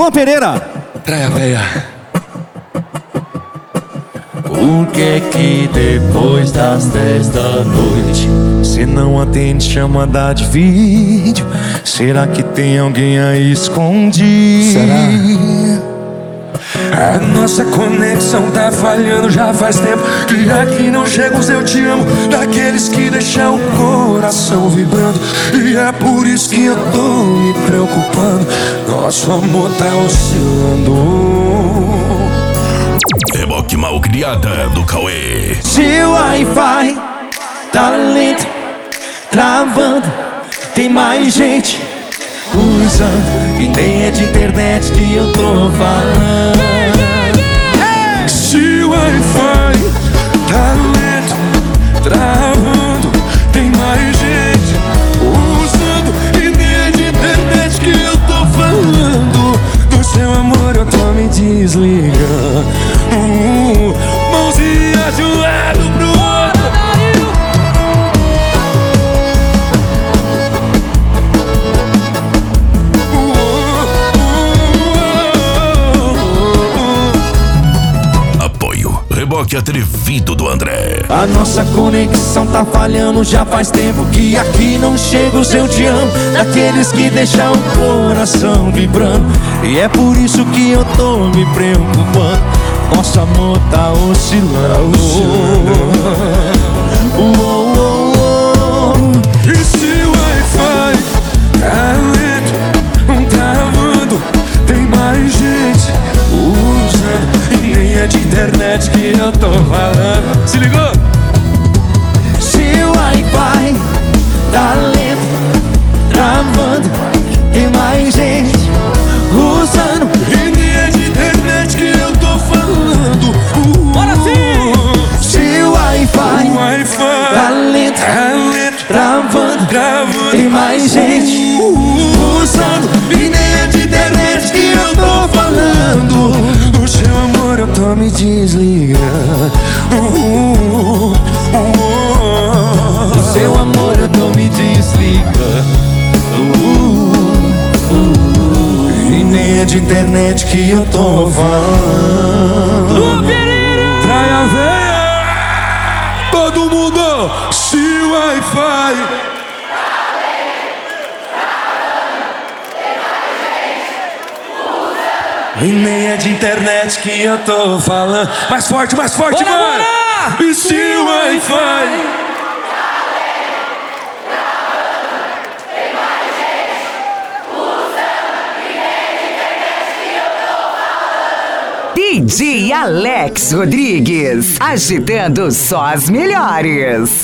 Juan Pereira. Praia Véia. Por que depois das 10 da noite Você não atende chamada de vídeo? Será que tem alguém aí escondido? Será? A nossa conexão tá falhando já faz tempo. Que aqui não chega os eu te amo, daqueles que deixam o coração vibrando. E é por isso que eu tô me preocupando. Nosso amor tá oscilando. Reboque Malcriada do Cauê. Seu Wi-Fi tá lento, travando. Tem mais gente usando, e nem é de internet que eu tô falando. Se o Wi-Fi tá lento, travando, tem mais gente usando, e nem é de internet que eu tô falando. Do seu amor eu tô me desligando. Mãozinha de um lado pro outro. Apoio Reboque Atrevido do André. A nossa conexão tá falhando já faz tempo. Que aqui não chega o seu te amo, daqueles que deixam o coração vibrando. E é por isso que eu tô me preocupando. Nosso amor tá oscilando. E se o Wi-Fi tá lento, travando, tem mais gente usando, e nem é de internet que eu tô falando. Se ligou? Se o Wi-Fi tá lento, travando, tem mais gente usando, E nem é de internet que eu tô falando. Bora sim! Se o Wi-Fi O Wi-Fi tá lento, travando, tem mais gente usando, e nem é de internet que eu tô falando. Do seu amor eu tô me desligando. do seu amor eu tô me desligando. E nem é de internet que eu tô falando. Praia Véia. Todo mundo, se o Wi-Fi e nem é de internet que eu tô falando. Mais forte, vai! E se o Wi-Fi DJ Alex Rodrigues, agitando só as melhores.